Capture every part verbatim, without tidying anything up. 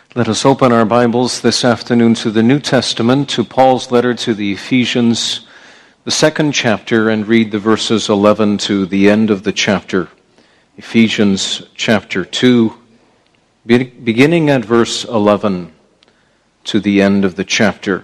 Let us open our Bibles this afternoon to the New Testament, to Paul's letter to the Ephesians, the second chapter, and read the verses eleven to the end of the chapter. Ephesians chapter two, beginning at verse eleven to the end of the chapter.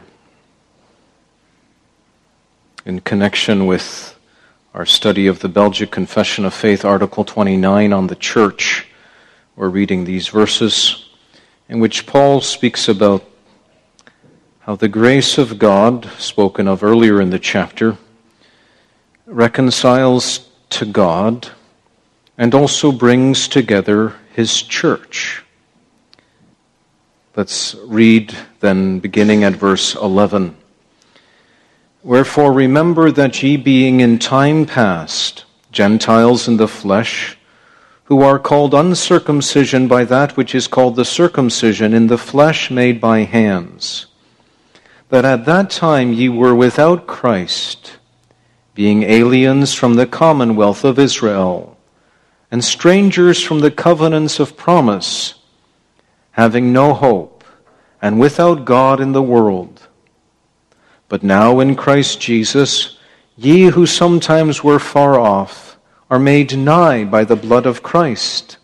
In connection with our study of the Belgic Confession of Faith, Article twenty-nine on the church, we're reading these verses in which Paul speaks about how the grace of God, spoken of earlier in the chapter, reconciles to God and also brings together his church. Let's read then beginning at verse eleven. Wherefore remember that ye being in time past Gentiles in the flesh, who are called uncircumcision by that which is called the circumcision in the flesh made by hands, that at that time ye were without Christ, being aliens from the commonwealth of Israel, and strangers from the covenants of promise, having no hope, and without God in the world. But now in Christ Jesus, ye who sometimes were far off, are made nigh by the blood of Christ.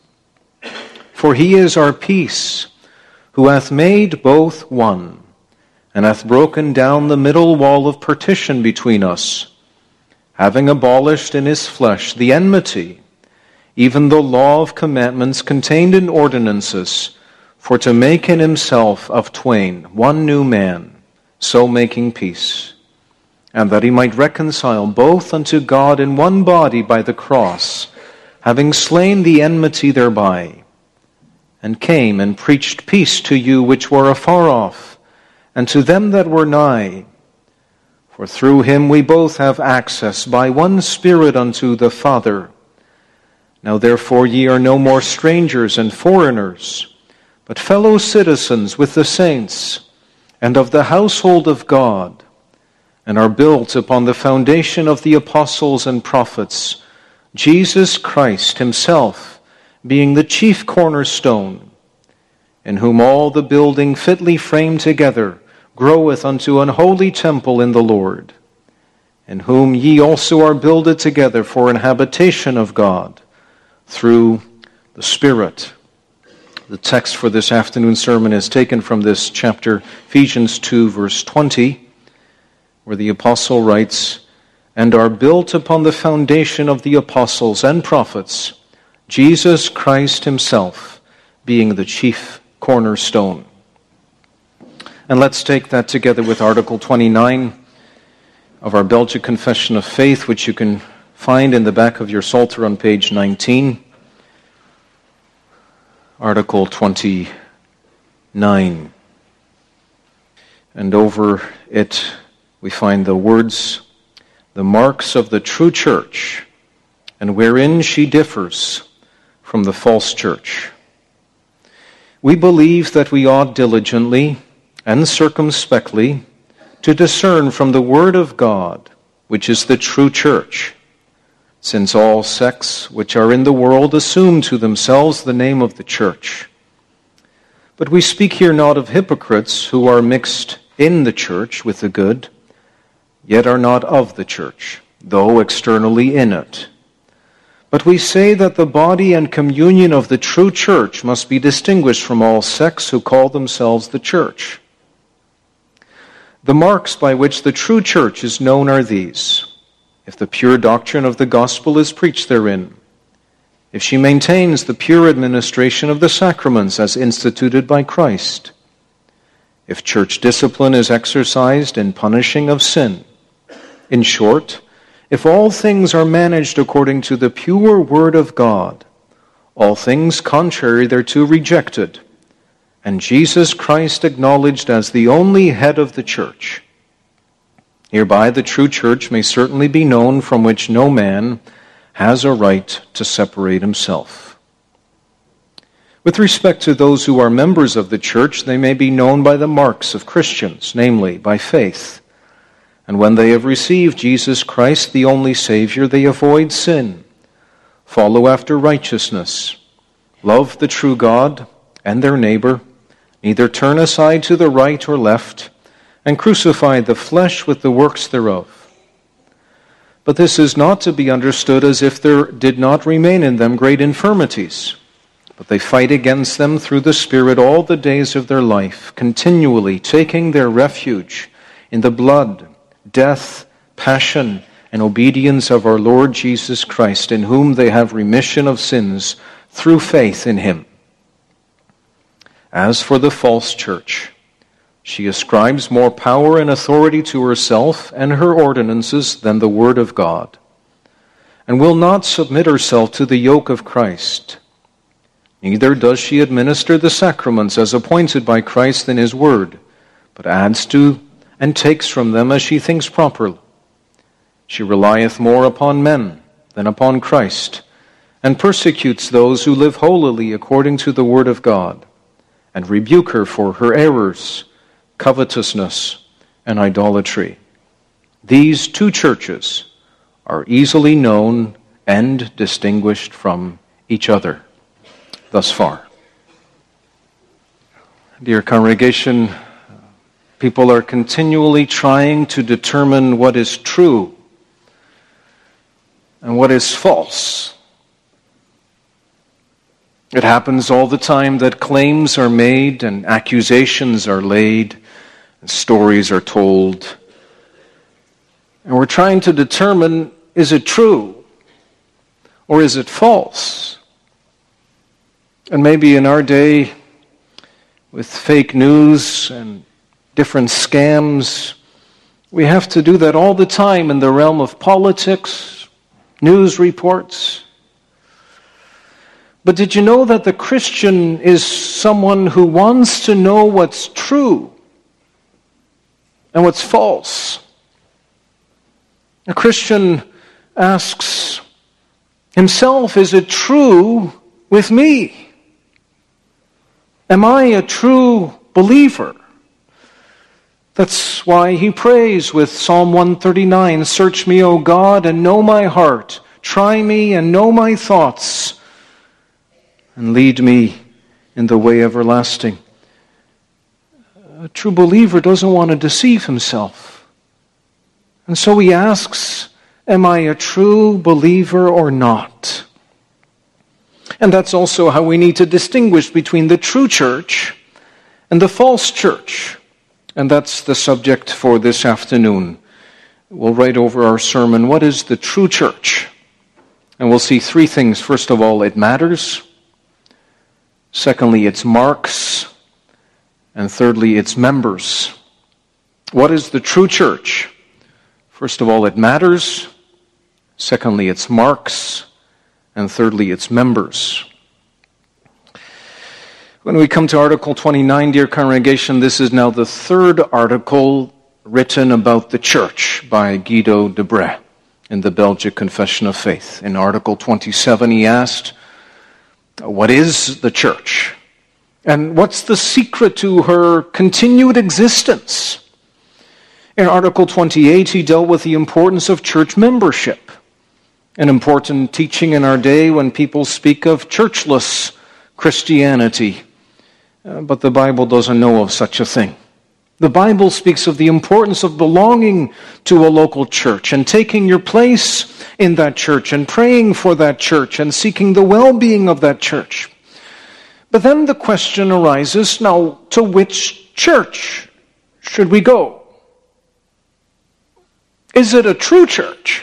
For he is our peace, who hath made both one, and hath broken down the middle wall of partition between us, having abolished in his flesh the enmity, even the law of commandments contained in ordinances, for to make in himself of twain one new man, so making peace, and that he might reconcile both unto God in one body by the cross, having slain the enmity thereby, and came and preached peace to you which were afar off, and to them that were nigh. For through him we both have access by one Spirit unto the Father. Now therefore ye are no more strangers and foreigners, but fellow citizens with the saints, and of the household of God, and are built upon the foundation of the apostles and prophets, Jesus Christ himself being the chief cornerstone, in whom all the building fitly framed together groweth unto an holy temple in the Lord, in whom ye also are builded together for an habitation of God through the Spirit. The text for this afternoon sermon is taken from this chapter, Ephesians two, verse twenty, where the apostle writes, and are built upon the foundation of the apostles and prophets, Jesus Christ himself being the chief cornerstone. And let's take that together with Article twenty-nine of our Belgic Confession of Faith, which you can find in the back of your Psalter on page nineteen. Article twenty-nine. And over it we find the words, the marks of the true church, and wherein she differs from the false church. We believe that we ought diligently and circumspectly to discern from the word of God, which is the true church, since all sects which are in the world assume to themselves the name of the church. But we speak here not of hypocrites who are mixed in the church with the good, yet are not of the church, though externally in it. But we say that the body and communion of the true church must be distinguished from all sects who call themselves the church. The marks by which the true church is known are these: if the pure doctrine of the gospel is preached therein, if she maintains the pure administration of the sacraments as instituted by Christ, if church discipline is exercised in punishing of sin, in short, if all things are managed according to the pure word of God, all things contrary thereto rejected, and Jesus Christ acknowledged as the only head of the church. Hereby the true church may certainly be known, from which no man has a right to separate himself. With respect to those who are members of the church, they may be known by the marks of Christians, namely by faith. And when they have received Jesus Christ, the only Savior, they avoid sin, follow after righteousness, love the true God and their neighbor, neither turn aside to the right or left, and crucify the flesh with the works thereof. But this is not to be understood as if there did not remain in them great infirmities, but they fight against them through the Spirit all the days of their life, continually taking their refuge in the blood, death, passion, and obedience of our Lord Jesus Christ, in whom they have remission of sins through faith in him. As for the false church, she ascribes more power and authority to herself and her ordinances than the word of God, and will not submit herself to the yoke of Christ. Neither does she administer the sacraments as appointed by Christ in his word, but adds to and takes from them as she thinks proper. She relieth more upon men than upon Christ, and persecutes those who live holily according to the word of God, and rebuke her for her errors, covetousness, and idolatry. These two churches are easily known and distinguished from each other thus far. Dear congregation, people are continually trying to determine what is true and what is false. It happens all the time that claims are made and accusations are laid and stories are told. And we're trying to determine, is it true or is it false? And maybe in our day, with fake news and different scams, we have to do that all the time in the realm of politics, news reports. But did you know that the Christian is someone who wants to know what's true and what's false? A Christian asks himself, is it true with me? Am I a true believer? That's why he prays with Psalm one thirty-nine, search me, O God, and know my heart. Try me and know my thoughts, and lead me in the way everlasting. A true believer doesn't want to deceive himself. And so he asks, am I a true believer or not? And that's also how we need to distinguish between the true church and the false church. And that's the subject for this afternoon. We'll write over our sermon, what is the true church? And we'll see three things. First of all, it matters. Secondly, its marks. And thirdly, its members. What is the true church? First of all, it matters. Secondly, its marks. And thirdly, its members. When we come to Article twenty-nine, dear congregation, this is now the third article written about the church by Guido de Brès in the Belgic Confession of Faith. In Article twenty-seven, he asked, what is the church? And what's the secret to her continued existence? In Article twenty-eight, he dealt with the importance of church membership, an important teaching in our day when people speak of churchless Christianity. Uh, but the Bible doesn't know of such a thing. The Bible speaks of the importance of belonging to a local church and taking your place in that church and praying for that church and seeking the well-being of that church. But then the question arises, now, to which church should we go? Is it a true church?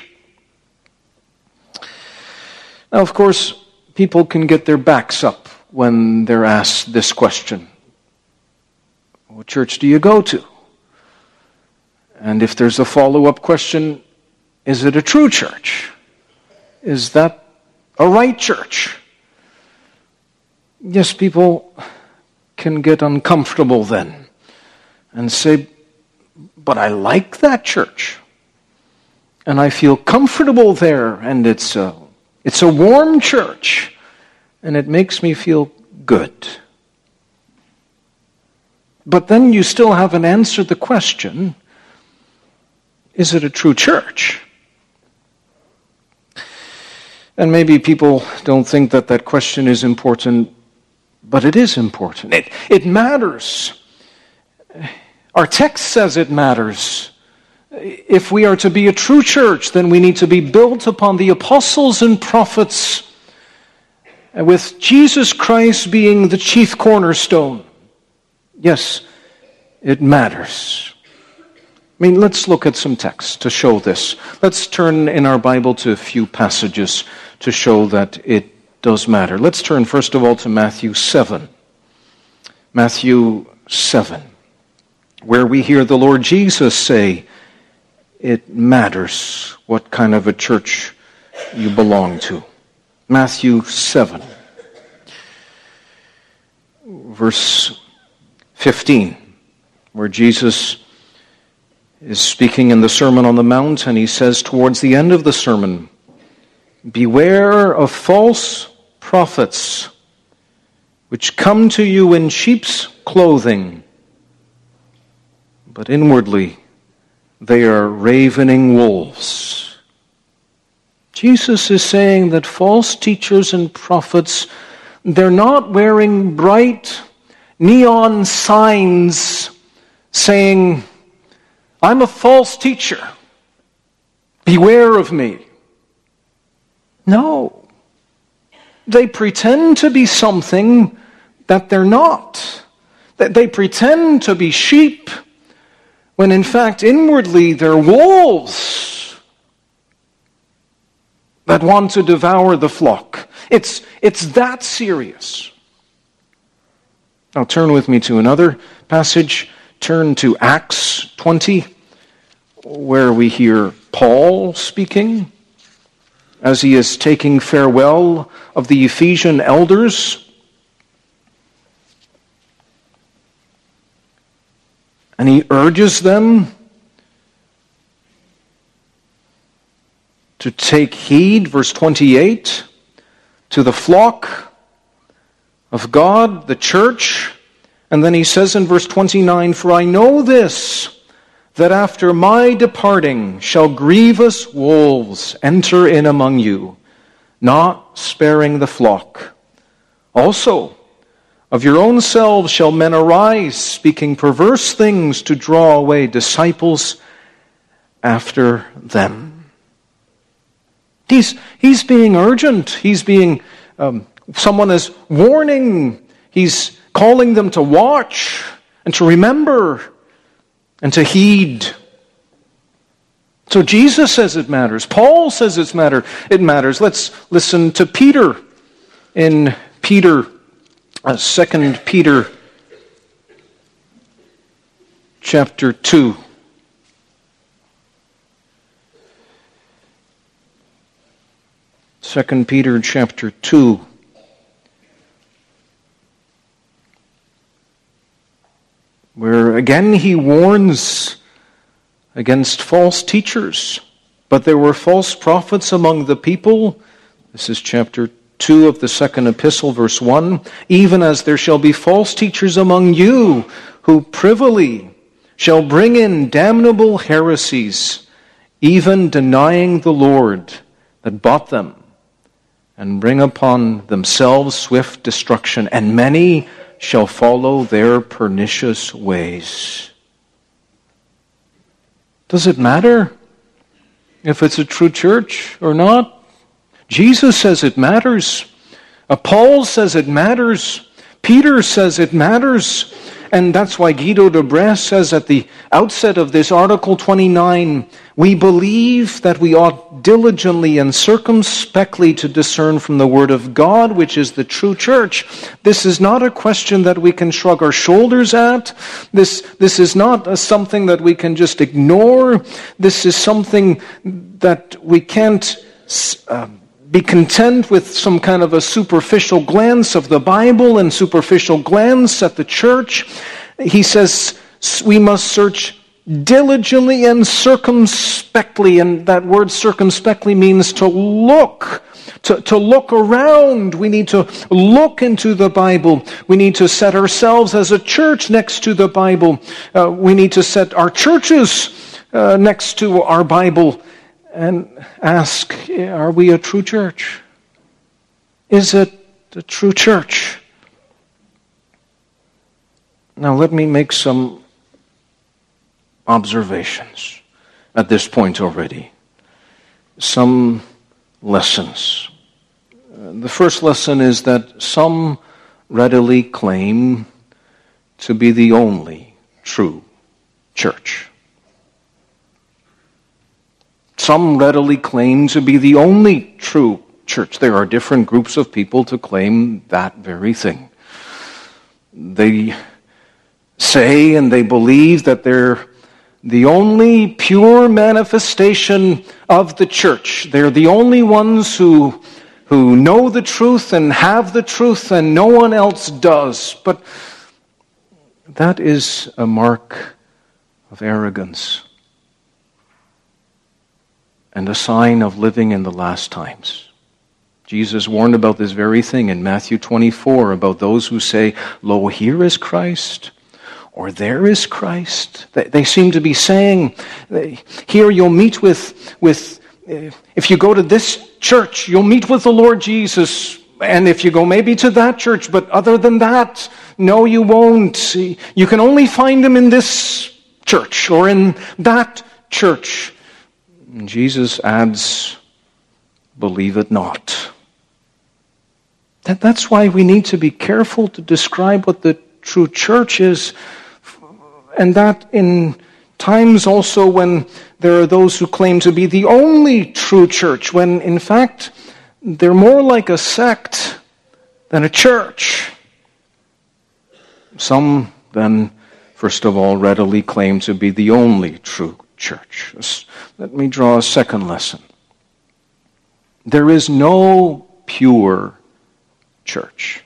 Now, of course, people can get their backs up when they're asked this question. What church do you go to? And if there's a follow-up question, is it a true church? Is that a right church? Yes, people can get uncomfortable then and say, but I like that church. And I feel comfortable there, and it's a, it's a warm church. And it makes me feel good. But then you still haven't answered the question, is it a true church? And maybe people don't think that that question is important but it is important. It, it matters. Our text says it matters. If we are to be a true church, then we need to be built upon the apostles and prophets, with Jesus Christ being the chief cornerstone. Yes, it matters. I mean, let's look at some texts to show this. Let's turn in our Bible to a few passages to show that it does matter. Let's turn first of all to Matthew seven. Matthew seven, where we hear the Lord Jesus say, it matters what kind of a church you belong to. Matthew seven, verse fifteen, where Jesus is speaking in the Sermon on the Mount, and he says towards the end of the sermon, beware of false prophets, which come to you in sheep's clothing, but inwardly they are ravening wolves. Jesus is saying that false teachers and prophets, they're not wearing bright neon signs saying, I'm a false teacher, beware of me. No. They pretend to be something that they're not. They pretend to be sheep, when in fact inwardly they're wolves that want to devour the flock. It's, it's that serious. Now turn with me to another passage. Turn to Acts twenty, where we hear Paul speaking as he is taking farewell of the Ephesian elders. And he urges them to take heed, verse twenty-eight, to the flock of God, the church. And then he says in verse twenty-nine, for I know this, that after my departing shall grievous wolves enter in among you, not sparing the flock. Also, of your own selves shall men arise, speaking perverse things to draw away disciples after them. He's, he's being urgent. He's being, um, someone is warning. He's calling them to watch and to remember and to heed. So Jesus says it matters. Paul says it's matter. It matters. Let's listen to Peter in Peter Uh, Second Peter chapter two. Second Peter chapter two. Where again he warns against false teachers. But there were false prophets among the people. This is chapter two of the second epistle, verse one. Even as there shall be false teachers among you, who privily shall bring in damnable heresies, even denying the Lord that bought them, and bring upon themselves swift destruction. And many shall follow their pernicious ways. Does it matter if it's a true church or not? Jesus says it matters. Uh, Paul says it matters. Peter says it matters. And that's why Guido de Brès says at the outset of this Article twenty-nine, we believe that we ought diligently and circumspectly to discern from the Word of God, which is the true church. This is not a question that we can shrug our shoulders at. This, this is not a, something that we can just ignore. This is something that we can't uh, be content with some kind of a superficial glance of the Bible and superficial glance at the church. He says we must search diligently and circumspectly, and that word circumspectly means to look, to, to look around. We need to look into the Bible. We need to set ourselves as a church next to the Bible. Uh, we need to set our churches uh, next to our Bible and ask, are we a true church? Is it a true church? Now let me make some observations at this point already. Some lessons. The first lesson is that some readily claim to be the only true church. Some readily claim to be the only true church. There are different groups of people to claim that very thing. They say and they believe that they're the only pure manifestation of the church. They're the only ones who, who know the truth and have the truth, and no one else does. But that is a mark of arrogance and a sign of living in the last times. Jesus warned about this very thing in Matthew twenty-four, about those who say, "Lo, here is Christ," or "There is Christ." They, they seem to be saying, here you'll meet with, with, if you go to this church, you'll meet with the Lord Jesus. And if you go maybe to that church, but other than that, no, you won't. You can only find him in this church or in that church. And Jesus adds, believe it not. That, that's why we need to be careful to describe what the true church is, and that in times also when there are those who claim to be the only true church, when in fact they're more like a sect than a church. Some then, first of all, readily claim to be the only true church. Let me draw a second lesson. There is no pure church.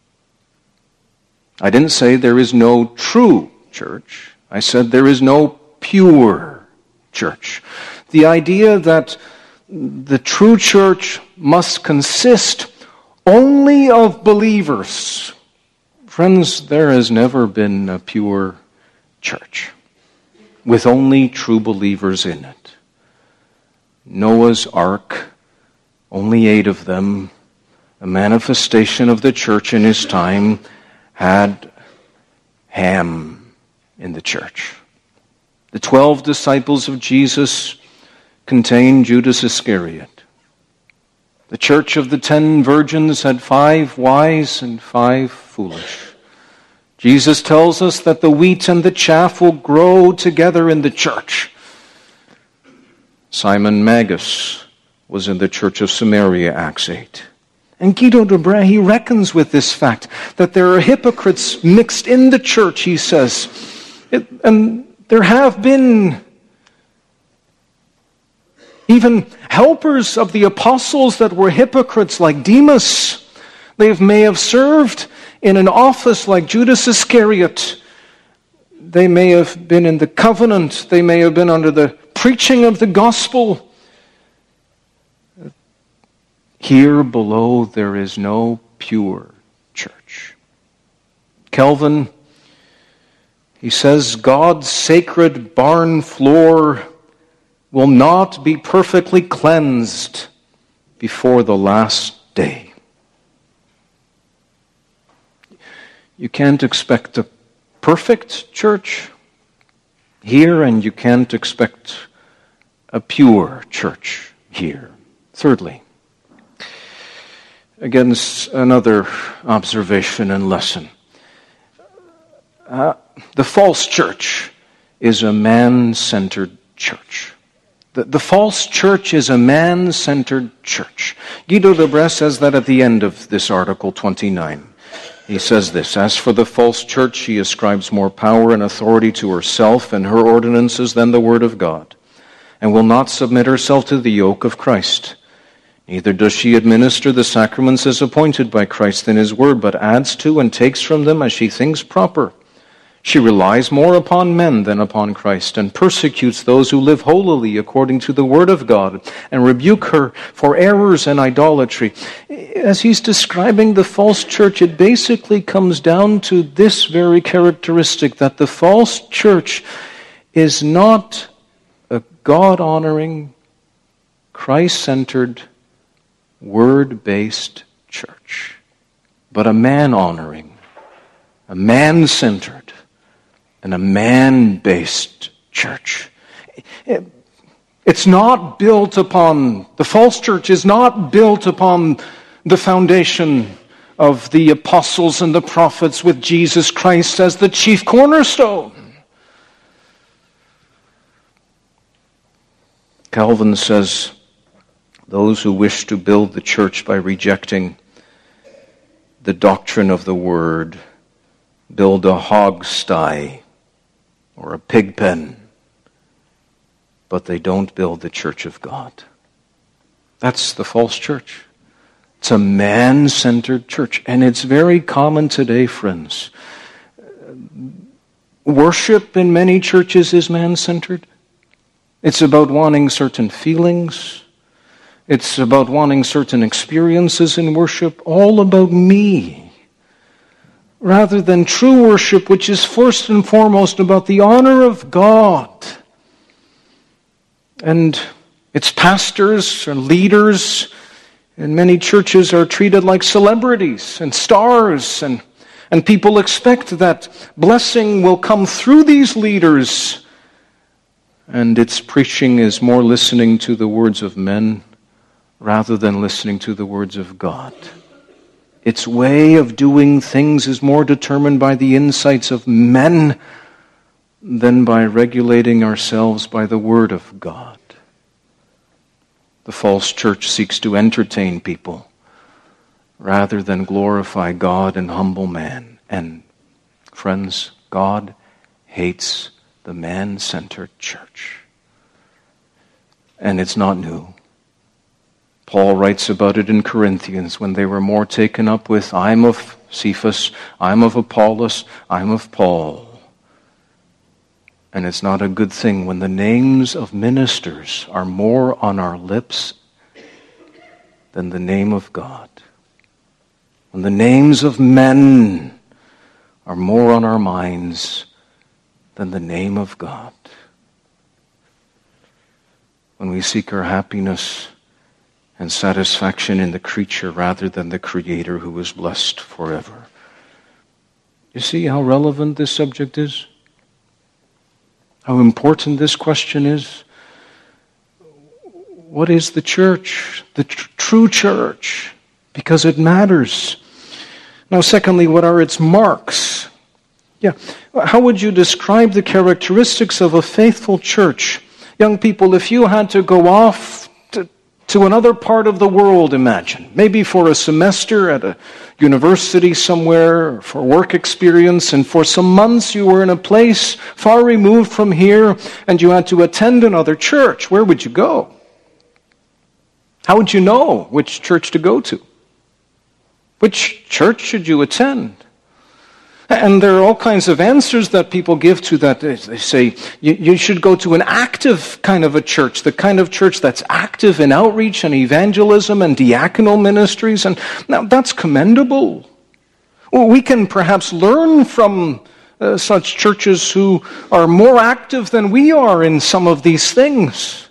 I didn't say there is no true church. I said there is no pure church. The idea that the true church must consist only of believers. Friends, there has never been a pure church with only true believers in it. Noah's Ark, only eight of them, a manifestation of the church in his time, had Ham in the church. The twelve disciples of Jesus contained Judas Iscariot. The church of the ten virgins had five wise and five foolish. Jesus tells us that the wheat and the chaff will grow together in the church. Simon Magus was in the church of Samaria, Acts eight. And Guido de Brès, he reckons with this fact that there are hypocrites mixed in the church, he says. It, and there have been even helpers of the apostles that were hypocrites, like Demas. They may have served in an office like Judas Iscariot. They may have been in the covenant. They may have been under the preaching of the gospel. Here below there is no pure church. Calvin, he says, God's sacred barn floor will not be perfectly cleansed before the last day. You can't expect a perfect church here, and you can't expect a pure church here. Thirdly, against another observation and lesson. Uh, the false church is a man-centered church. The, the false church is a man-centered church. Guido de Brès says that at the end of this article twenty-nine. He says this, as for the false church, she ascribes more power and authority to herself and her ordinances than the word of God, and will not submit herself to the yoke of Christ. Neither does she administer the sacraments as appointed by Christ in his word, but adds to and takes from them as she thinks proper. She relies more upon men than upon Christ, and persecutes those who live holily according to the word of God, and rebuke her for errors and idolatry. As he's describing the false church, it basically comes down to this very characteristic, that the false church is not a God-honoring, Christ-centered, word-based church, but a man-honoring, a man-centered, and a man-based church. It's not built upon, the false church is not built upon the foundation of the apostles and the prophets with Jesus Christ as the chief cornerstone. Calvin says, those who wish to build the church by rejecting the doctrine of the word build a hog-sty or a pig pen, but they don't build the church of God. That's the false church. It's a man-centered church, and it's very common today, friends. Worship in many churches is man-centered. It's about wanting certain feelings. It's about wanting certain experiences in worship, all about me. Rather than true worship, which is first and foremost about the honor of God. And its pastors and leaders in many churches are treated like celebrities and stars, and, and people expect that blessing will come through these leaders. And its preaching is more listening to the words of men rather than listening to the words of God. Its way of doing things is more determined by the insights of men than by regulating ourselves by the Word of God. The false church seeks to entertain people rather than glorify God and humble man. And friends, God hates the man-centered church. And it's not new. Paul writes about it in Corinthians when they were more taken up with, I'm of Cephas, I'm of Apollos, I'm of Paul. And it's not a good thing when the names of ministers are more on our lips than the name of God. When the names of men are more on our minds than the name of God. When we seek our happiness and satisfaction in the creature rather than the Creator who is blessed forever. You see how relevant this subject is? How important this question is? What is the church? The tr- true church? Because it matters. Now, secondly, what are its marks? Yeah, how would you describe the characteristics of a faithful church? Young people, if you had to go off to, to another part of the world, imagine, maybe for a semester at a university somewhere, for work experience, and for some months you were in a place far removed from here, and you had to attend another church, where would you go? How would you know which church to go to? Which church should you attend? And there are all kinds of answers that people give to that. They say, you, you should go to an active kind of a church, the kind of church that's active in outreach and evangelism and diaconal ministries. And now that's commendable. Well, we can perhaps learn from uh, such churches who are more active than we are in some of these things.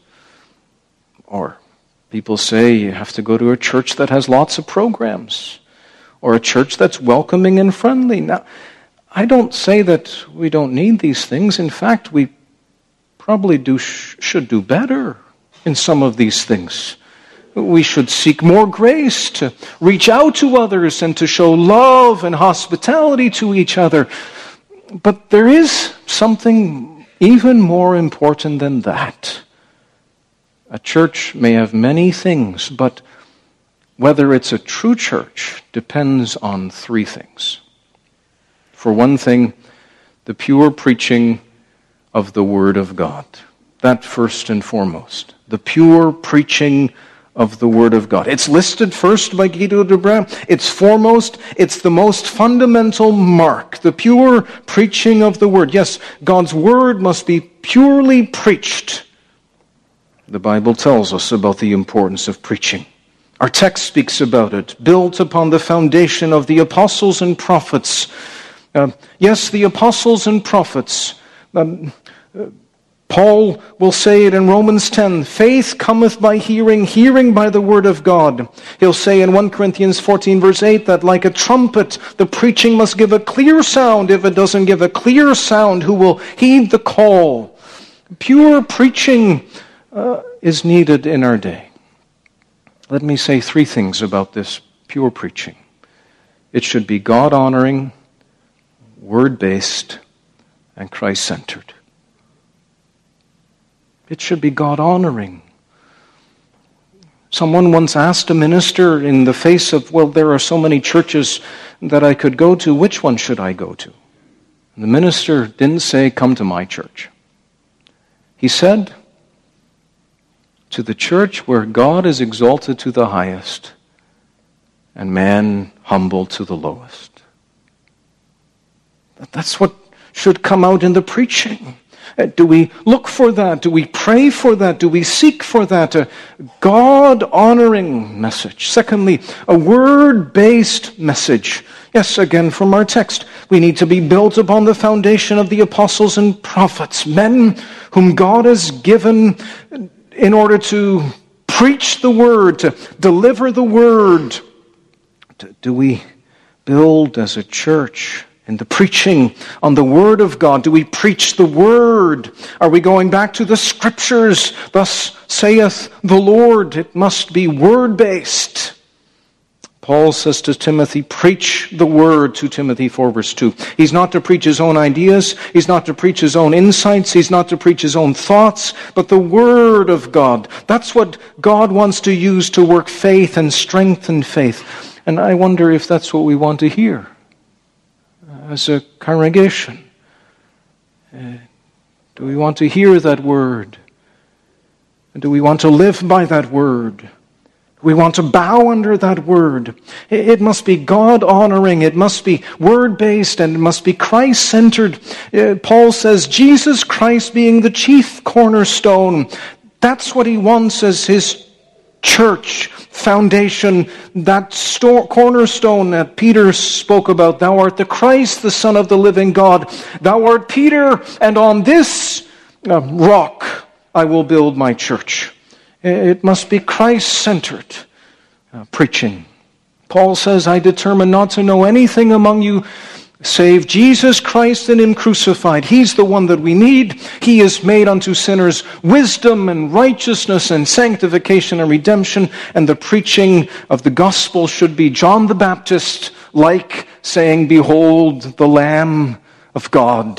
Or people say you have to go to a church that has lots of programs, or a church that's welcoming and friendly. Now, I don't say that we don't need these things. In fact, we probably do sh- should do better in some of these things. We should seek more grace to reach out to others and to show love and hospitality to each other. But there is something even more important than that. A church may have many things, but whether it's a true church depends on three things. For one thing, the pure preaching of the Word of God. That first and foremost. The pure preaching of the Word of God. It's listed first by Guido de Brès. It's foremost. It's the most fundamental mark. The pure preaching of the Word. Yes, God's Word must be purely preached. The Bible tells us about the importance of preaching. Our text speaks about it, built upon the foundation of the apostles and prophets. Uh, yes, the apostles and prophets. Um, uh, Paul will say it in Romans ten, faith cometh by hearing, hearing by the word of God. He'll say in First Corinthians fourteen verse eight that like a trumpet, the preaching must give a clear sound. If it doesn't give a clear sound, who will heed the call? Pure preaching uh, is needed in our day. Let me say three things about this pure preaching. It should be God-honoring, word-based, and Christ-centered. It should be God-honoring. Someone once asked a minister in the face of, well, there are so many churches that I could go to, which one should I go to? And the minister didn't say, come to my church. He said, to the church where God is exalted to the highest and man humbled to the lowest. That's what should come out in the preaching. Do we look for that? Do we pray for that? Do we seek for that? A God-honoring message. Secondly, a word-based message. Yes, again from our text, we need to be built upon the foundation of the apostles and prophets, men whom God has given in order to preach the word, to deliver the word. Do we build as a church in the preaching on the word of God? Do we preach the word? Are we going back to the scriptures? Thus saith the Lord. It must be word-based. Paul says to Timothy, preach the word, to Timothy four verse two. He's not to preach his own ideas. He's not to preach his own insights. He's not to preach his own thoughts, but the word of God. That's what God wants to use to work faith and strengthen faith. And I wonder if that's what we want to hear as a congregation. Uh, do we want to hear that word? And do we want to live by that word? We want to bow under that word. It must be God-honoring. It must be word-based, and it must be Christ-centered. Paul says, Jesus Christ being the chief cornerstone. That's what he wants as his church foundation, that sto- cornerstone that Peter spoke about. Thou art the Christ, the Son of the living God. Thou art Peter, and on this uh, rock I will build my church. It must be Christ-centered uh, preaching. Paul says, I determine not to know anything among you save Jesus Christ and Him crucified. He's the one that we need. He is made unto sinners wisdom and righteousness and sanctification and redemption. And the preaching of the gospel should be John the Baptist, like saying, behold the Lamb of God.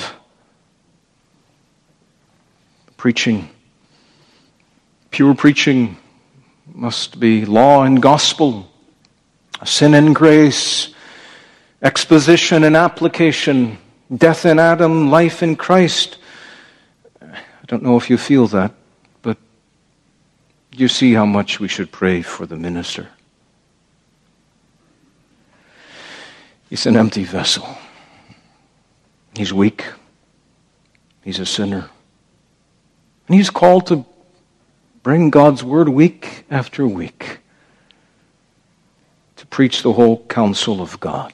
Preaching. Pure preaching must be law and gospel, sin and grace, exposition and application, death in Adam, life in Christ. I don't know if you feel that, but you see how much we should pray for the minister. He's an empty vessel. He's weak. He's a sinner. And he's called to bring God's word week after week, to preach the whole counsel of God.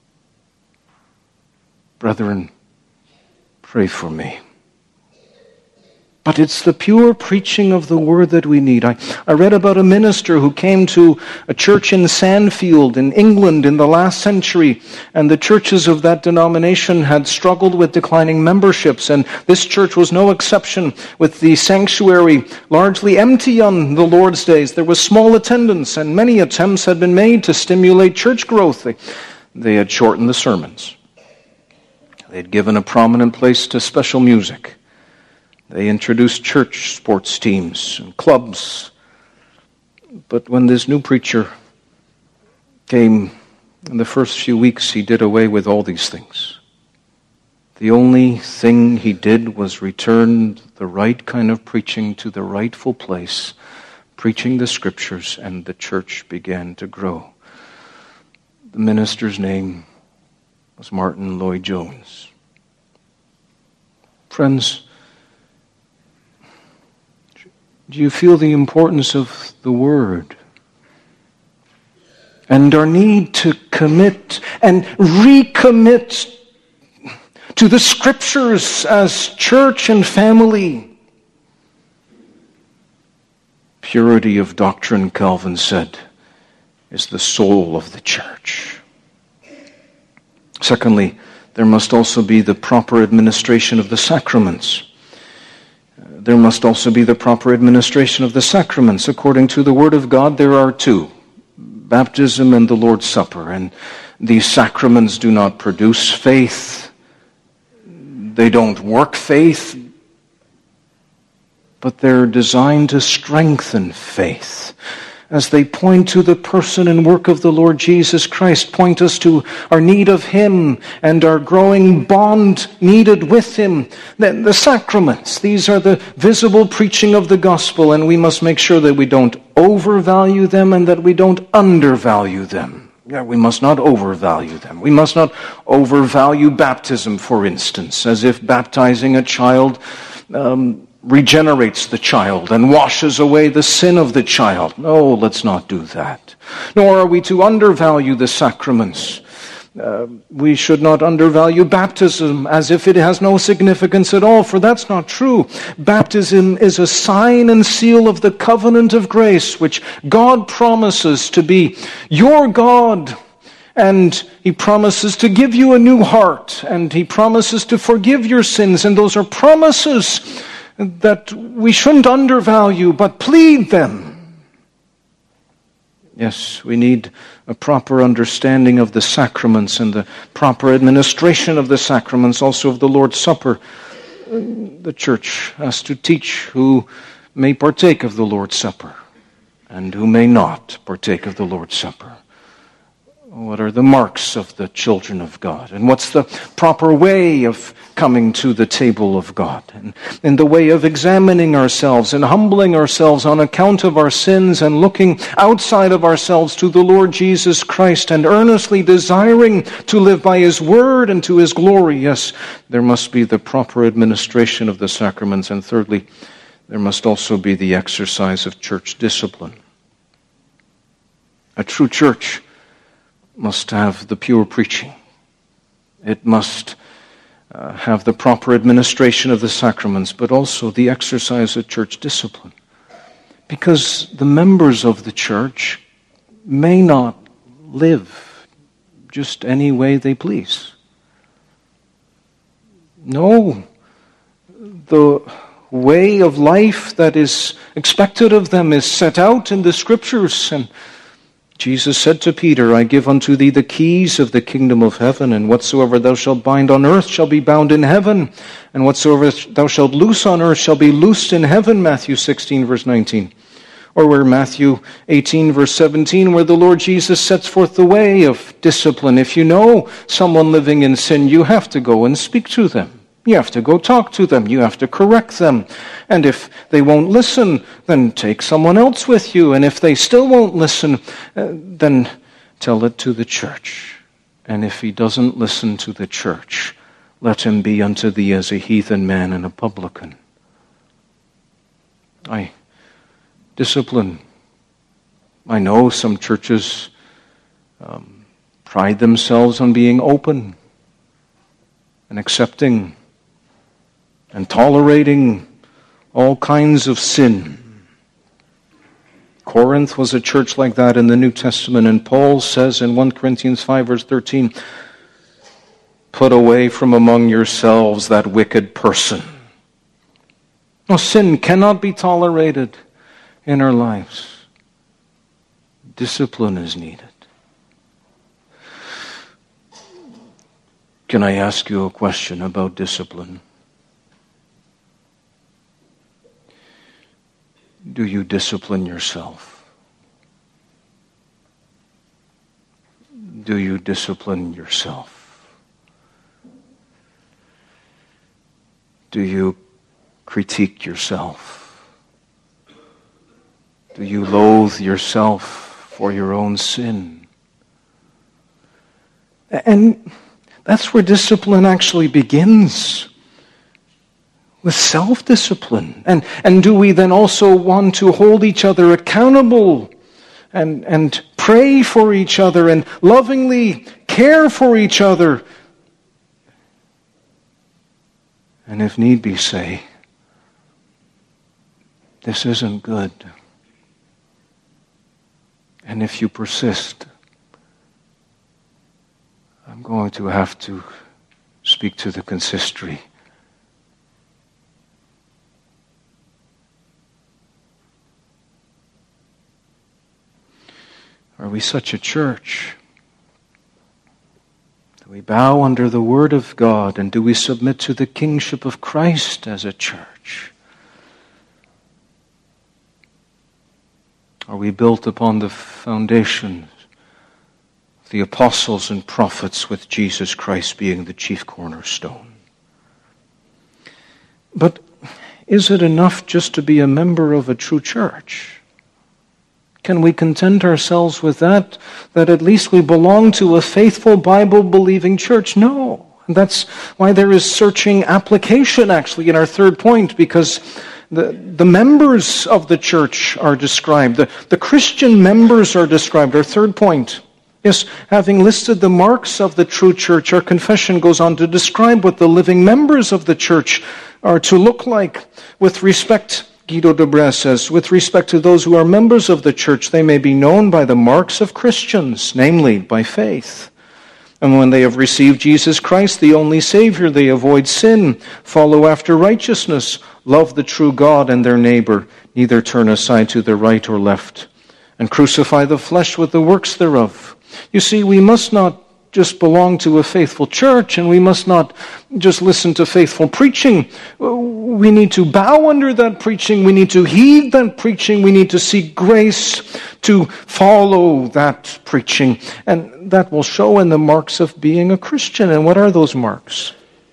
Brethren, pray for me. But it's the pure preaching of the word that we need. I, I read about a minister who came to a church in Sandfield in England in the last century, and the churches of that denomination had struggled with declining memberships, and this church was no exception, with the sanctuary largely empty on the Lord's days. There was small attendance, and many attempts had been made to stimulate church growth. They, they had shortened the sermons. They had given a prominent place to special music. They introduced church sports teams and clubs. But when this new preacher came, in the first few weeks, he did away with all these things. The only thing he did was return the right kind of preaching to the rightful place, preaching the scriptures, and the church began to grow. The minister's name was Martin Lloyd-Jones. Friends, do you feel the importance of the word? And our need to commit and recommit to the scriptures as church and family. Purity of doctrine, Calvin said, is the soul of the church. Secondly, there must also be the proper administration of the sacraments. There must also be the proper administration of the sacraments. According to the Word of God, there are two, baptism and the Lord's Supper. And these sacraments do not produce faith. They don't work faith. But they're designed to strengthen faith, as they point to the person and work of the Lord Jesus Christ, point us to our need of Him and our growing bond needed with Him. Then the sacraments, these are the visible preaching of the gospel, and we must make sure that we don't overvalue them and that we don't undervalue them. Yeah, we must not overvalue them. We must not overvalue baptism, for instance, as if baptizing a child um, regenerates the child and washes away the sin of the child. No, let's not do that. Nor are we to undervalue the sacraments. Uh, we should not undervalue baptism as if it has no significance at all, for that's not true. Baptism is a sign and seal of the covenant of grace, which God promises to be your God. And He promises to give you a new heart, and He promises to forgive your sins, and those are promises that we shouldn't undervalue, but plead them. Yes, we need a proper understanding of the sacraments and the proper administration of the sacraments, also of the Lord's Supper. The church has to teach who may partake of the Lord's Supper and who may not partake of the Lord's Supper. What are the marks of the children of God? And what's the proper way of coming to the table of God? And in the way of examining ourselves and humbling ourselves on account of our sins and looking outside of ourselves to the Lord Jesus Christ and earnestly desiring to live by His word and to His glory. Yes, there must be the proper administration of the sacraments. And thirdly, there must also be the exercise of church discipline. A true church must have the pure preaching. It must uh, have the proper administration of the sacraments, but also the exercise of church discipline. Because the members of the church may not live just any way they please. No, the way of life that is expected of them is set out in the Scriptures, and Jesus said to Peter, I give unto thee the keys of the kingdom of heaven, and whatsoever thou shalt bind on earth shall be bound in heaven, and whatsoever thou shalt loose on earth shall be loosed in heaven, Matthew sixteen, verse nineteen. Or where Matthew eighteen, verse seventeen, where the Lord Jesus sets forth the way of discipline. If you know someone living in sin, you have to go and speak to them. You have to go talk to them. You have to correct them. And if they won't listen, then take someone else with you. And if they still won't listen, uh, then tell it to the church. And if he doesn't listen to the church, let him be unto thee as a heathen man and a publican. I discipline. I know some churches um, pride themselves on being open and accepting and tolerating all kinds of sin. Corinth was a church like that in the New Testament, and Paul says in First Corinthians five, verse thirteen, put away from among yourselves that wicked person. No, sin cannot be tolerated in our lives. Discipline is needed. Can I ask you a question about discipline? Do you discipline yourself? Do you discipline yourself? Do you critique yourself? Do you loathe yourself for your own sin? And that's where discipline actually begins, with self-discipline. And, and do we then also want to hold each other accountable and, and pray for each other and lovingly care for each other? And if need be, say, this isn't good. And if you persist, I'm going to have to speak to the consistory. Are we such a church? Do we bow under the Word of God, and do we submit to the kingship of Christ as a church? Are we built upon the foundations of the apostles and prophets, with Jesus Christ being the chief cornerstone? But is it enough just to be a member of a true church? Can we content ourselves with that, that at least we belong to a faithful Bible-believing church? No. And that's why there is searching application, actually, in our third point, because the, the members of the church are described. The, the Christian members are described, our third point. Yes, having listed the marks of the true church, our confession goes on to describe what the living members of the church are to look like with respect. Guido de Brès says, with respect to those who are members of the church, they may be known by the marks of Christians, namely by faith. And when they have received Jesus Christ, the only Savior, they avoid sin, follow after righteousness, love the true God and their neighbor, neither turn aside to the right or left, and crucify the flesh with the works thereof. You see, we must not just belong to a faithful church, and we must not just listen to faithful preaching. We need to bow under that preaching. We need to heed that preaching. We need to seek grace to follow that preaching. And that will show in the marks of being a Christian. And what are those marks?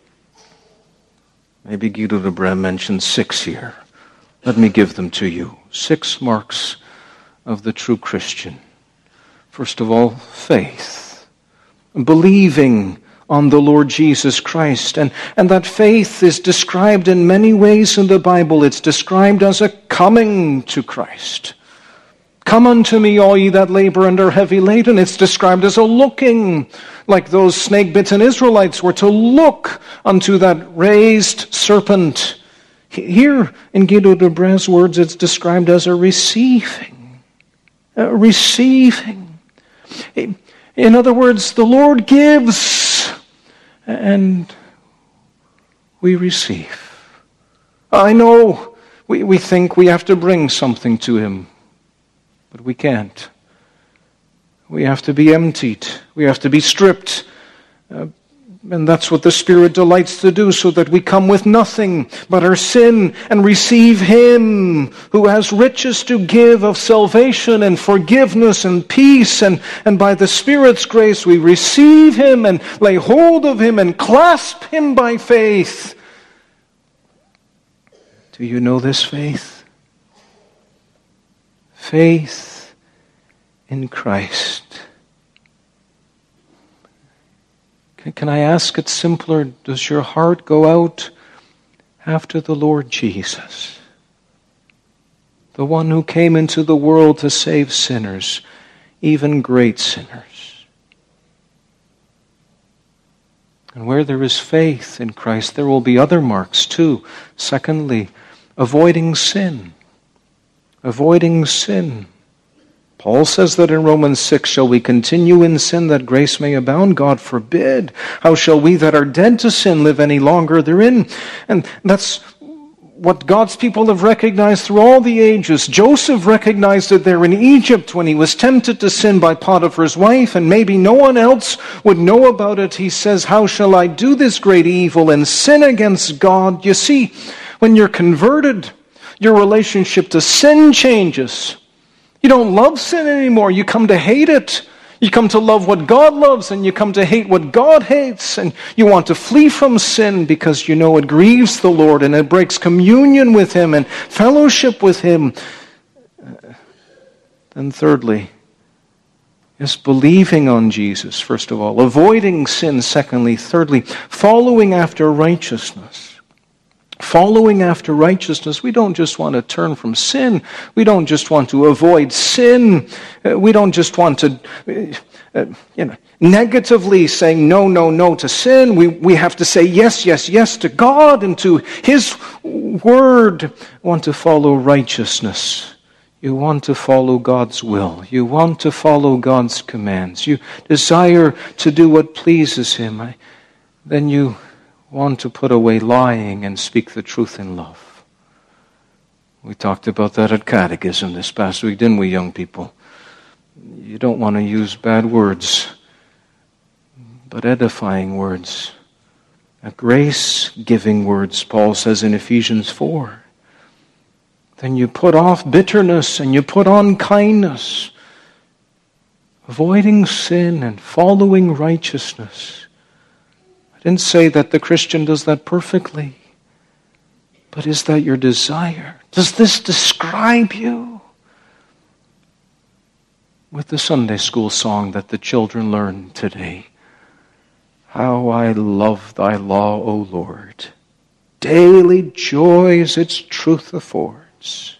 Maybe Guido de Brès mentioned six here. Let me give them to you. Six marks of the true Christian. First of all, faith. Believing on the Lord Jesus Christ. And, and that faith is described in many ways in the Bible. It's described as a coming to Christ. Come unto me, all ye that labor and are heavy laden. It's described as a looking, like those snake-bitten Israelites were to look unto that raised serpent. Here, in Guido de Brès' words, it's described as a receiving. A receiving. In other words, the Lord gives, and we receive. I know we, we think we have to bring something to Him, but we can't. We have to be emptied. We have to be stripped. Uh, and that's what the Spirit delights to do, so that we come with nothing but our sin and receive Him who has riches to give of salvation and forgiveness and peace. And, and by the Spirit's grace we receive Him and lay hold of Him and clasp Him by faith. Do you know this faith? Faith in Christ. Can I ask it simpler? Does your heart go out after the Lord Jesus, the one who came into the world to save sinners, even great sinners? And where there is faith in Christ, there will be other marks too. Secondly, avoiding sin. Avoiding sin. Paul says that in Romans six, shall we continue in sin that grace may abound? God forbid. How shall we that are dead to sin live any longer therein? And that's what God's people have recognized through all the ages. Joseph recognized it there in Egypt when he was tempted to sin by Potiphar's wife, and maybe no one else would know about it. He says, how shall I do this great evil and sin against God? You see, when you're converted, your relationship to sin changes. You don't love sin anymore. You come to hate it. You come to love what God loves, and you come to hate what God hates. And you want to flee from sin because you know it grieves the Lord and it breaks communion with Him and fellowship with Him. And thirdly, yes, believing on Jesus, first of all. Avoiding sin, secondly. Thirdly, following after righteousness. Following after righteousness. We don't just want to turn from sin. We don't just want to avoid sin. Uh, we don't just want to, uh, you know, negatively saying no, no, no to sin. We we have to say yes, yes, yes to God and to His Word. We want to follow righteousness. You want to follow God's will. You want to follow God's commands. You desire to do what pleases Him. I, then you want to put away lying and speak the truth in love. We talked about that at Catechism this past week, didn't we, young people? You don't want to use bad words, but edifying words. Grace-giving words, Paul says in Ephesians four. Then you put off bitterness and you put on kindness, avoiding sin and following righteousness. I didn't say that the Christian does that perfectly, but is that your desire? Does this describe you? With the Sunday school song that the children learned today. How I love thy law, O Lord. Daily joys its truth affords.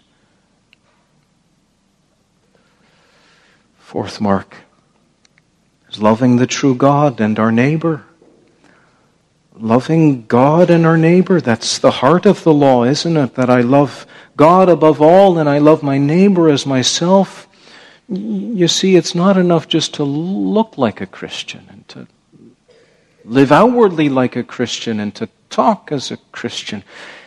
Fourth mark is loving the true God and our neighbor. Loving God and our neighbor, that's the heart of the law, isn't it? That I love God above all and I love my neighbor as myself. You see, it's not enough just to look like a Christian and to live outwardly like a Christian and to talk as a Christian.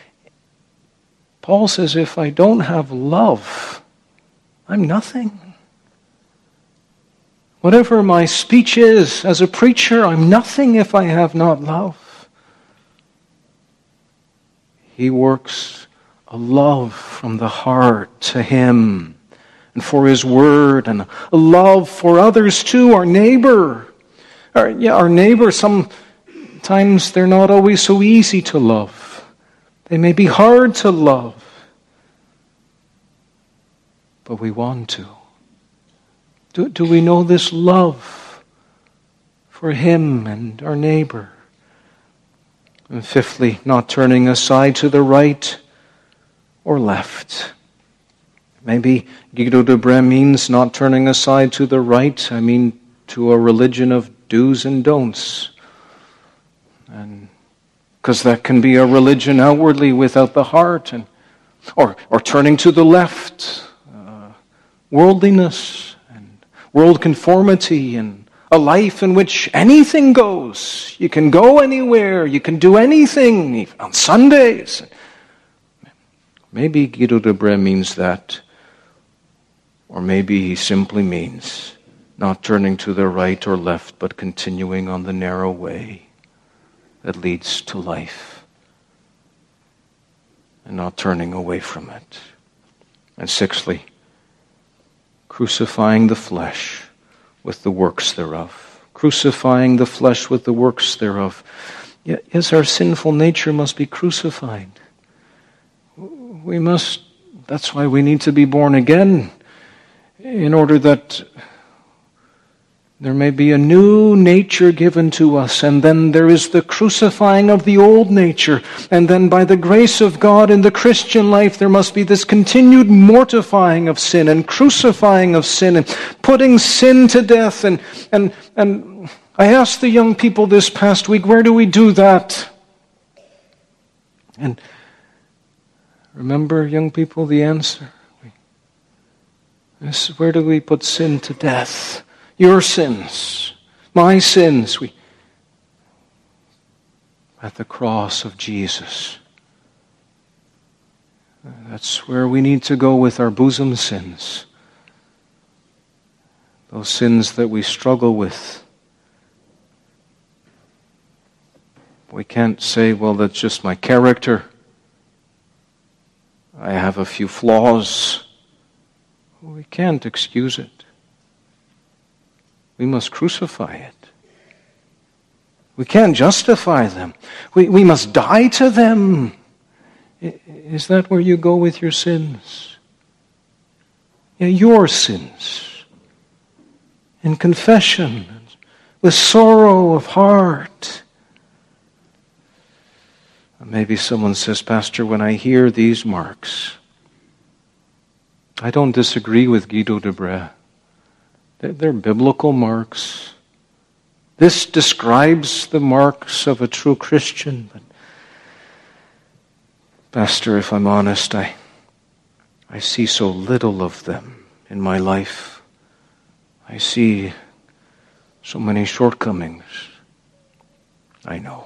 Paul says, if I don't have love, I'm nothing. Whatever my speech is as a preacher, I'm nothing if I have not love. He works a love from the heart to Him and for His Word, and a love for others too, our neighbor. Our, yeah, our neighbor, sometimes they're not always so easy to love. They may be hard to love. But we want to. Do, do we know this love for Him and our neighbor? And fifthly, not turning aside to the right or left. Maybe Guido de Brès means not turning aside to the right. I mean to a religion of do's and don'ts. And because that can be a religion outwardly without the heart. And or, or turning to the left. Uh, worldliness and world conformity and a life in which anything goes. You can go anywhere. You can do anything, even on Sundays. Maybe Guido de Brès means that. Or maybe he simply means not turning to the right or left, but continuing on the narrow way that leads to life. And not turning away from it. And sixthly, crucifying the flesh with the works thereof. Crucifying the flesh with the works thereof. Yes, our sinful nature must be crucified. We must, that's why we need to be born again, in order that there may be a new nature given to us, and then there is the crucifying of the old nature, and then by the grace of God in the Christian life there must be this continued mortifying of sin and crucifying of sin and putting sin to death. And and and I asked the young people this past week, where do we do that? And remember, young people, the answer? This, where do we put sin to death? Your sins, my sins, we at the cross of Jesus. That's where we need to go with our bosom sins. Those sins that we struggle with. We can't say, well, that's just my character. I have a few flaws. We can't excuse it. We must crucify it. We can't justify them. We, we must die to them. Is that where you go with your sins? Yeah, your sins. In confession, with sorrow of heart. Maybe someone says, Pastor, when I hear these marks, I don't disagree with Guido de Brès. They're, they're biblical marks. This describes the marks of a true Christian. But, Pastor, if I'm honest, I, I see so little of them in my life. I see so many shortcomings. I know.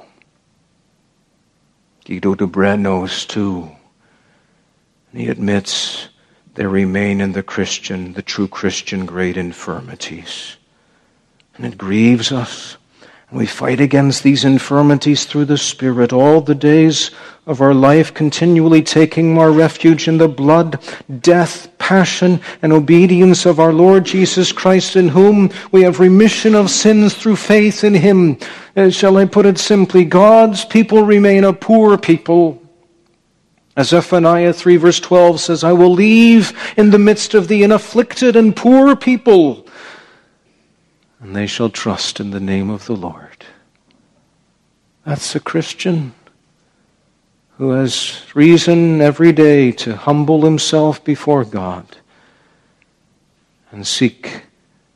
Guido de Brès knows too. And he admits there remain in the Christian, the true Christian, great infirmities. And it grieves us. And we fight against these infirmities through the Spirit all the days of our life, continually taking our refuge in the blood, death, passion, and obedience of our Lord Jesus Christ, in whom we have remission of sins through faith in Him. Uh, shall I put it simply? God's people remain a poor people. As Zephaniah three verse twelve says, I will leave in the midst of thee an afflicted and poor people, and they shall trust in the name of the Lord. That's a Christian who has reason every day to humble himself before God and seek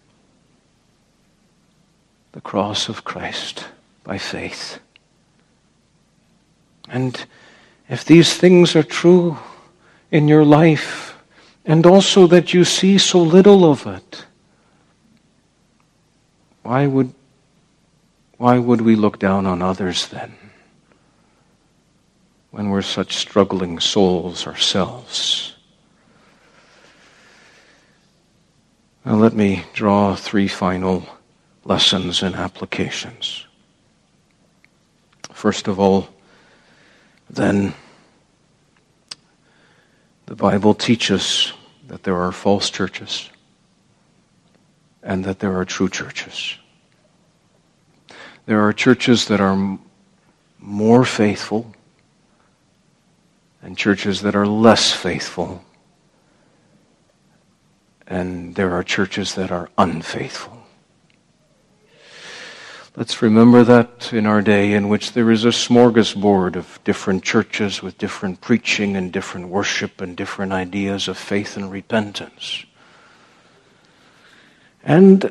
the cross of Christ by faith. And if these things are true in your life, and also that you see so little of it, why would, why would we look down on others then, when we're such struggling souls ourselves? Now let me draw three final lessons and applications. First of all, then, the Bible teaches that there are false churches and that there are true churches. There are churches that are more faithful and churches that are less faithful. And there are churches that are unfaithful. Let's remember that in our day, in which there is a smorgasbord of different churches with different preaching and different worship and different ideas of faith and repentance. And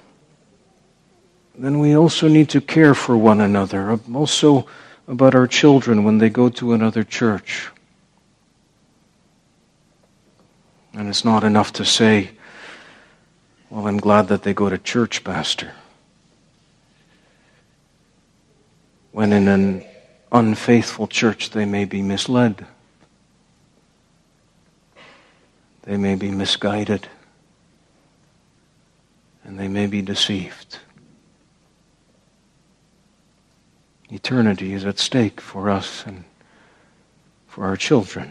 then we also need to care for one another, also about our children when they go to another church. And it's not enough to say, well, I'm glad that they go to church, Pastor, when in an unfaithful church they may be misled. They may be misguided. And they may be deceived. Eternity is at stake for us and for our children.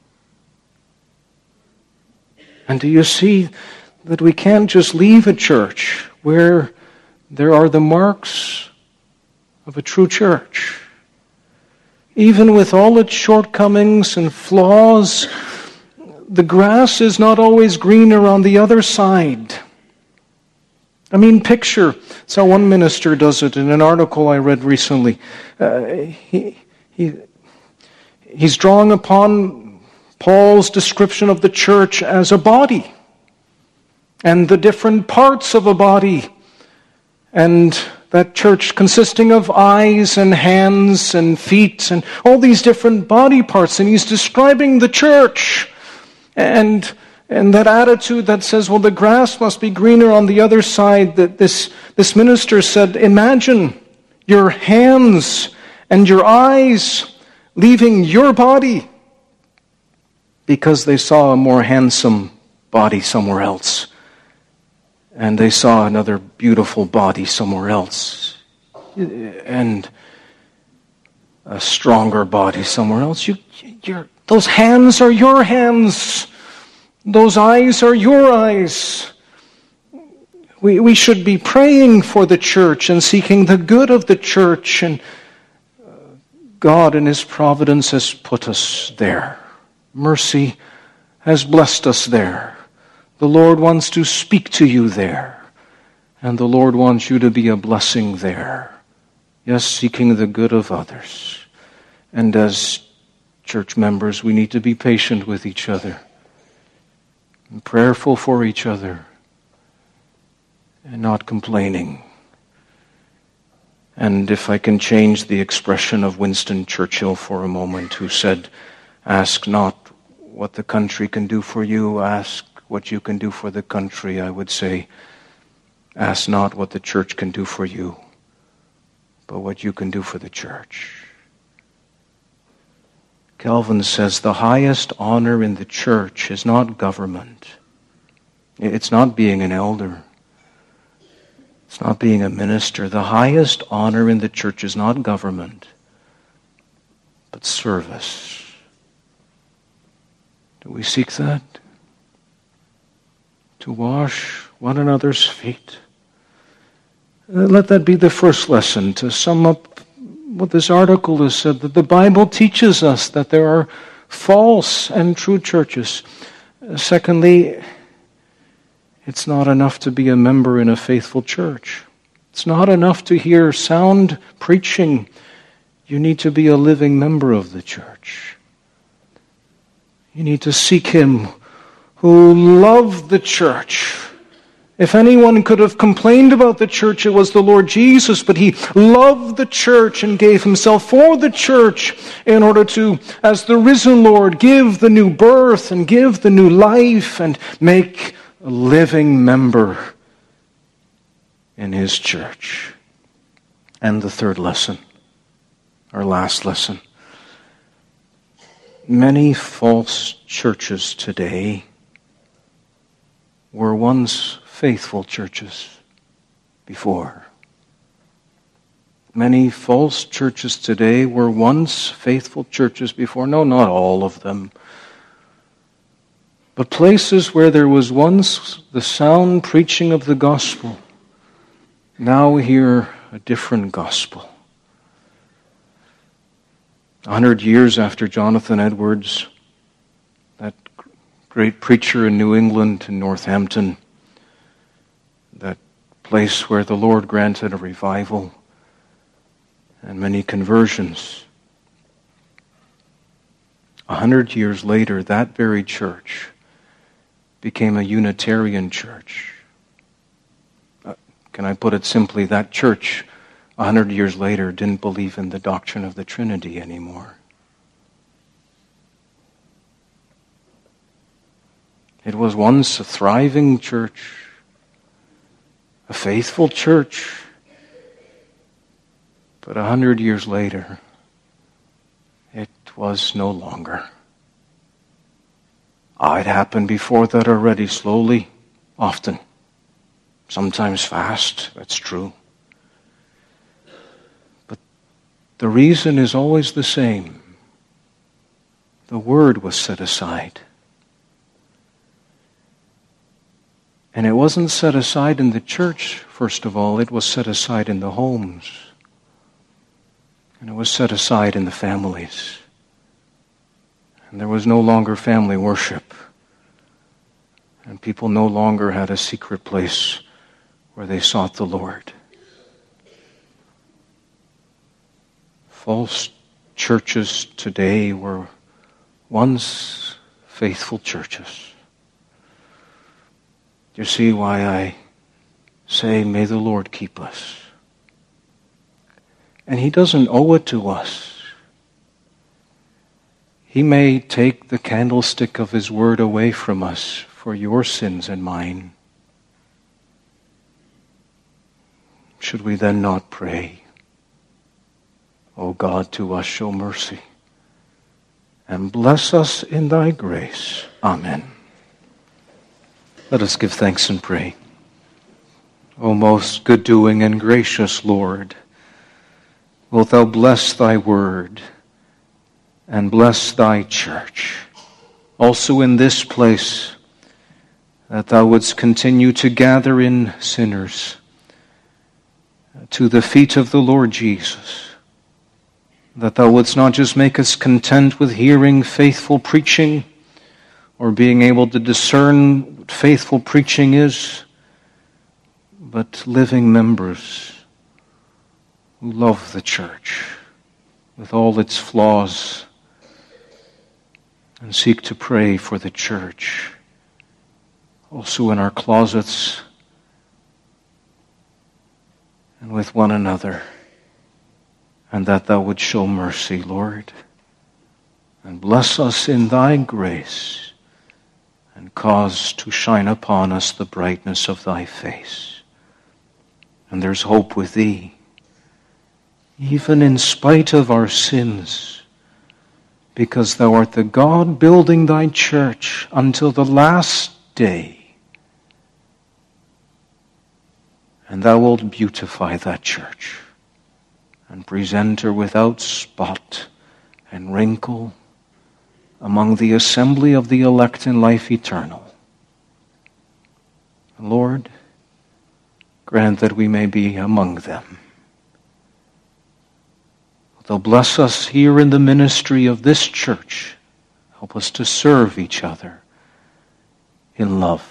And do you see that we can't just leave a church where there are the marks of a true church? Even with all its shortcomings and flaws, the grass is not always greener on the other side. I mean, picture, it's how one minister does it in an article I read recently. Uh, he, he, he's drawing upon Paul's description of the church as a body, and the different parts of a body, and that church consisting of eyes and hands and feet and all these different body parts. And he's describing the church. And and that attitude that says, well, the grass must be greener on the other side, that this, this minister said, imagine your hands and your eyes leaving your body because they saw a more handsome body somewhere else. And they saw another beautiful body somewhere else. And a stronger body somewhere else. You, you're, those hands are your hands. Those eyes are your eyes. We, we should be praying for the church and seeking the good of the church. And God in His providence has put us there. Mercy has blessed us there. The Lord wants to speak to you there. And the Lord wants you to be a blessing there. Yes, seeking the good of others. And as church members, we need to be patient with each other. And prayerful for each other. And not complaining. And if I can change the expression of Winston Churchill for a moment, who said, ask not what the country can do for you, ask what you can do for the country. I would say, ask not what the church can do for you, but what you can do for the church. Calvin says the highest honor in the church is not government. It's not being an elder. It's not being a minister. The highest honor in the church is not government, but service. Do we seek that? To wash one another's feet. Let that be the first lesson. To sum up what this article has said, that the Bible teaches us that there are false and true churches. Secondly, it's not enough to be a member in a faithful church. It's not enough to hear sound preaching. You need to be a living member of the church. You need to seek Him who loved the church. If anyone could have complained about the church, it was the Lord Jesus, but He loved the church and gave Himself for the church in order to, as the risen Lord, give the new birth and give the new life and make a living member in His church. And the third lesson, our last lesson. Many false churches today were once faithful churches before. Many false churches today were once faithful churches before. No, not all of them. But places where there was once the sound preaching of the gospel, now hear a different gospel. A hundred years after Jonathan Edwards, that great preacher in New England, in Northampton, that place where the Lord granted a revival and many conversions. A hundred years later, that very church became a Unitarian church. Uh, can I put it simply? That church, a hundred years later, didn't believe in the doctrine of the Trinity anymore. It was once a thriving church, a faithful church, but a hundred years later, it was no longer. Ah, it happened before that already, slowly, often, sometimes fast, that's true. But the reason is always the same. The word was set aside. And it wasn't set aside in the church, first of all. It was set aside in the homes. And it was set aside in the families. And there was no longer family worship. And people no longer had a secret place where they sought the Lord. False churches today were once faithful churches. You see why I say, may the Lord keep us. And He doesn't owe it to us. He may take the candlestick of His word away from us for your sins and mine. Should we then not pray, O God, to us show mercy, and bless us in Thy grace. Amen. Let us give thanks and pray. O most good-doing and gracious Lord, wilt Thou bless Thy word and bless Thy church. Also in this place, that Thou wouldst continue to gather in sinners to the feet of the Lord Jesus. That Thou wouldst not just make us content with hearing faithful preaching or being able to discern what faithful preaching is, but living members who love the church with all its flaws and seek to pray for the church, also in our closets and with one another, and that Thou would show mercy, Lord. and bless us in thy grace, and cause to shine upon us the brightness of thy face. And there's hope with thee, even in spite of our sins, because thou art the God building thy church until the last day. And thou wilt beautify that church and present her without spot and wrinkle among the assembly of the elect in life eternal. Lord, grant that we may be among them. Thou bless us here in the ministry of this church. Help us to serve each other in love,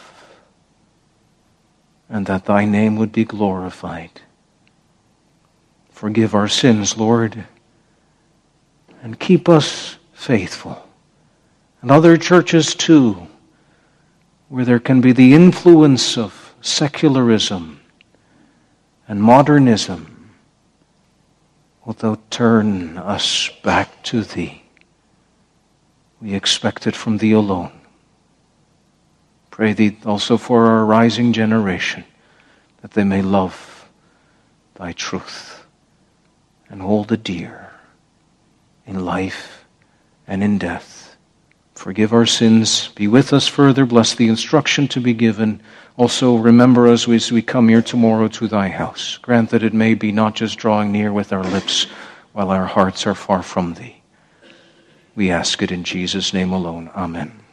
and that thy name would be glorified. Forgive our sins, Lord, and keep us faithful. And other churches too, where there can be the influence of secularism and modernism, wilt thou turn us back to thee? We expect it from thee alone. Pray thee also for our rising generation, that they may love thy truth and hold it dear in life and in death. Forgive our sins. Be with us further. Bless the instruction to be given. Also remember us as we come here tomorrow to thy house. Grant that it may be not just drawing near with our lips while our hearts are far from thee. We ask it in Jesus' name alone. Amen.